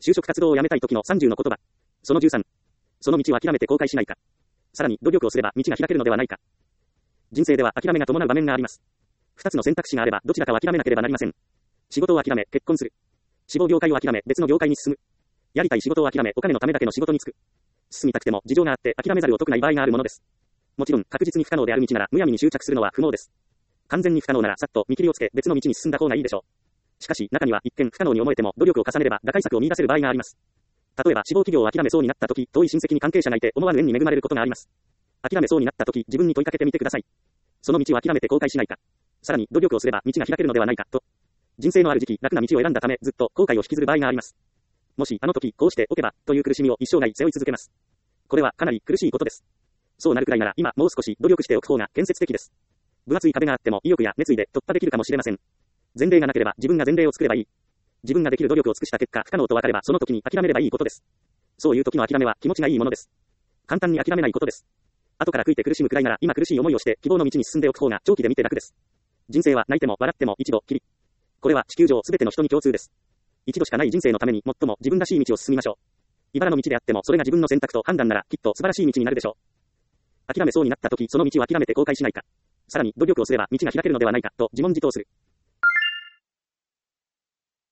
就職活動を辞めたい時の30の言葉。その13。その道を諦めて後悔しないか。さらに努力をすれば道が開けるのではないか。人生では諦めが伴う場面があります。2つの選択肢があればどちらかは諦めなければなりません。仕事を諦め結婚する。志望業界を諦め別の業界に進む。やりたい仕事を諦めお金のためだけの仕事に就く。進みたくても事情があって諦めざるを得ない場合があるものです。もちろん確実に不可能である道ならむやみに執着するのは不毛です。完全に不可能ならさっと見切りをつけ別の道に進んだ方がいいでしょう。しかし中には一見不可能に思えても努力を重ねれば打開策を見出せる場合があります。例えば志望企業を諦めそうになった時、遠い親戚に関係者がいて思わぬ縁に恵まれることがあります。諦めそうになった時、自分に問いかけてみてください。その道を諦めて後悔しないか。さらに努力をすれば道が開けるのではないかと。人生のある時期、楽な道を選んだためずっと後悔を引きずる場合があります。もしあの時こうしておけばという苦しみを一生涯背負い続けます。これはかなり苦しいことです。そうなるくらいなら今もう少し努力しておく方が建設的です。分厚い壁があっても意欲や熱意で突破できるかもしれません。前例がなければ自分が前例を作ればいい。自分ができる努力を尽くした結果不可能と分かればその時に諦めればいいことです。そういう時の諦めは気持ちがいいものです。簡単に諦めないことです。後から悔いて苦しむくらいなら今苦しい思いをして希望の道に進んでおく方が長期で見て楽です。人生は泣いても笑っても一度きり。これは地球上すべての人に共通です。一度しかない人生のために最も自分らしい道を進みましょう。茨の道であってもそれが自分の選択と判断ならきっと素晴らしい道になるでしょう。諦めそうになった時その道を諦めて後悔しないか。さらに努力をすれば道が開けるのではないかと自問自答する。